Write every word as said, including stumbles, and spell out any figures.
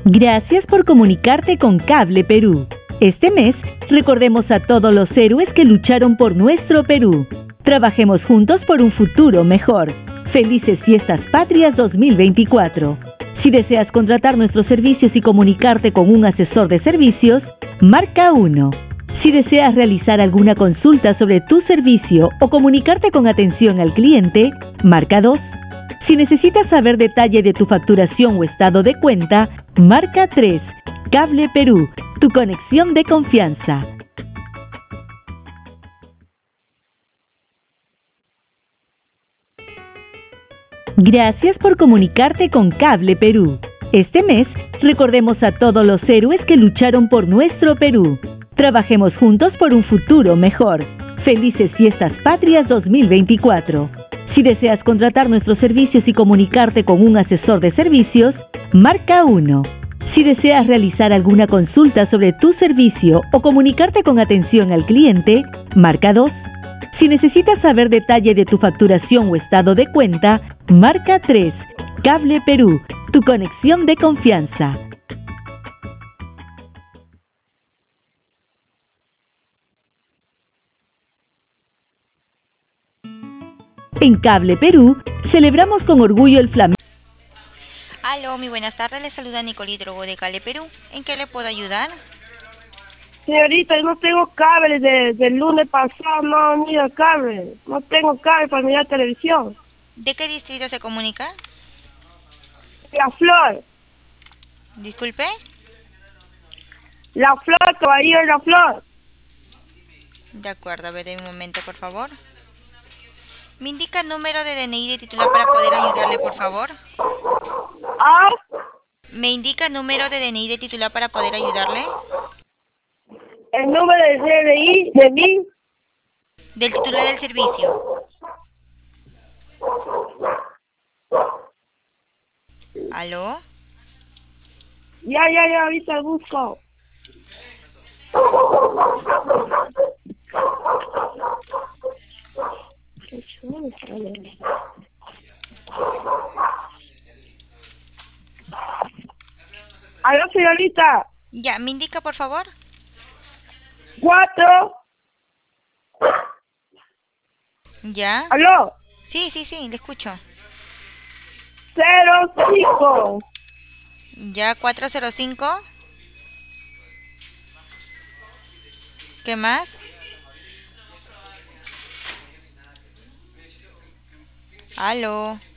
Gracias por comunicarte con Cable Perú. Este mes, recordemos a todos los héroes que lucharon por nuestro Perú. Trabajemos juntos por un futuro mejor. Felices Fiestas Patrias dos mil veinticuatro. Si deseas contratar nuestros servicios y comunicarte con un asesor de servicios, marca uno. Si deseas realizar alguna consulta sobre tu servicio o comunicarte con atención al cliente, marca dos. Si necesitas saber detalle de tu facturación o estado de cuenta, marca tres. Cable Perú, tu conexión de confianza. Gracias por comunicarte con Cable Perú. Este mes, recordemos a todos los héroes que lucharon por nuestro Perú. Trabajemos juntos por un futuro mejor. Felices Fiestas Patrias dos mil veinticuatro. Si deseas contratar nuestros servicios y comunicarte con un asesor de servicios, marca uno. Si deseas realizar alguna consulta sobre tu servicio o comunicarte con atención al cliente, marca dos. Si necesitas saber detalle de tu facturación o estado de cuenta, marca tres. Cable Perú, tu conexión de confianza. En Cable Perú, celebramos con orgullo el Flamengo. Aló, muy buenas tardes, le saluda Nicolí Drogo de Cable Perú. ¿En qué le puedo ayudar? Señorita, yo no tengo cable de, del lunes pasado, no mira cable. No tengo cable para mirar televisión. ¿De qué distrito se comunica? La Flor, Disculpe. La Flor, caballero de La Flor. De acuerdo, a ver, un momento, por favor. ¿Me indica el número de D N I de titular para poder ayudarle, por favor? Ah, ¿Me indica el número de D N I de titular para poder ayudarle? el número de D N I de mí. Del titular del servicio. ¿Aló? Ya, ya, ya, ahorita busco. Aló, señorita. Ya, ¿me indica, por favor? Cuatro. ¿Ya? Aló. Sí, sí, sí, le escucho. Cero, cinco. ¿Ya? ¿cuatrocientos cinco? ¿Qué más? ¿Aló?